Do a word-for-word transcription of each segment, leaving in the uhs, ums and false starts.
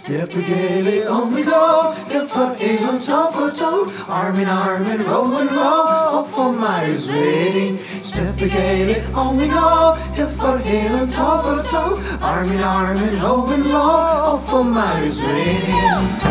Step gaily on we go, heel foot heel and toe for toe, arm in arm and roll and roll, all four miles waiting. Step gaily on we go, heel foot heel and toe for toe, arm in arm and roll and roll, all four miles waiting.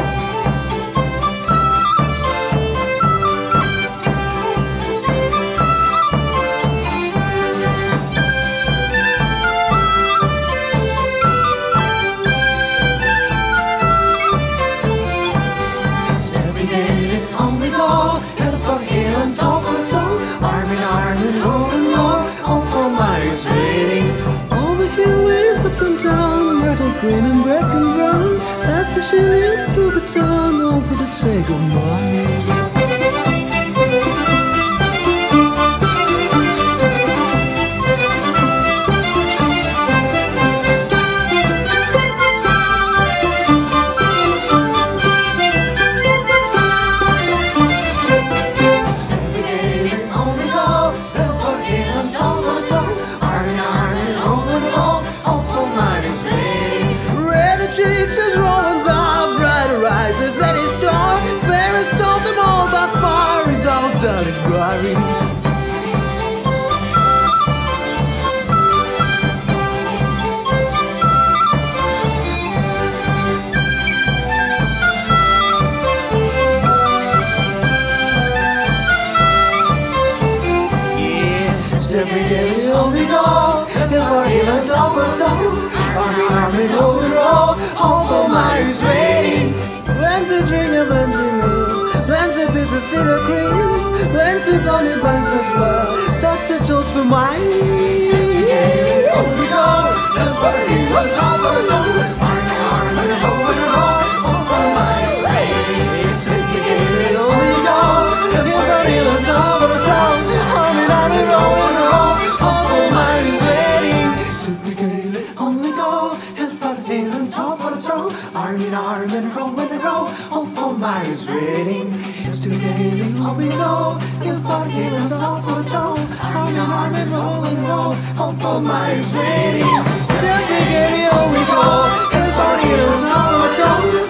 On we go, heel for heel and toe for toe, arm in arm and roll and roll, all four miles waiting. Over hillways, up and down, myrtle green and black and brown, past the shillings through the town, over the Sago Mine. Cheeks as Roland's are, brighter rises at his door. Fairest of them all by far is old darling glory. Yeah, stepping gaily on we go, heel for heel and toe for toe, arm in arm and roll and roll, all four miles waiting. Plenty drink and plenty meal, plenty bits of filler cream, plenty bunny buns as well. That's the toast for mine. On we go, heel for heel and toe for toe, arm in arm and roll and roll, all four miles waiting. Stepping gaily on we go, heel for heel and toe for toe, arm in arm and roll and roll, all four miles waiting. Stepping gaily on we go, heel for heel and toe for toe, arm in arm and roll and roll, all four miles waiting. Still gaily on we go, heel for heel and toe for toe, arm in arm and roll and roll, all four miles waiting. Still gaily on we go, heel for heel and toe for toe.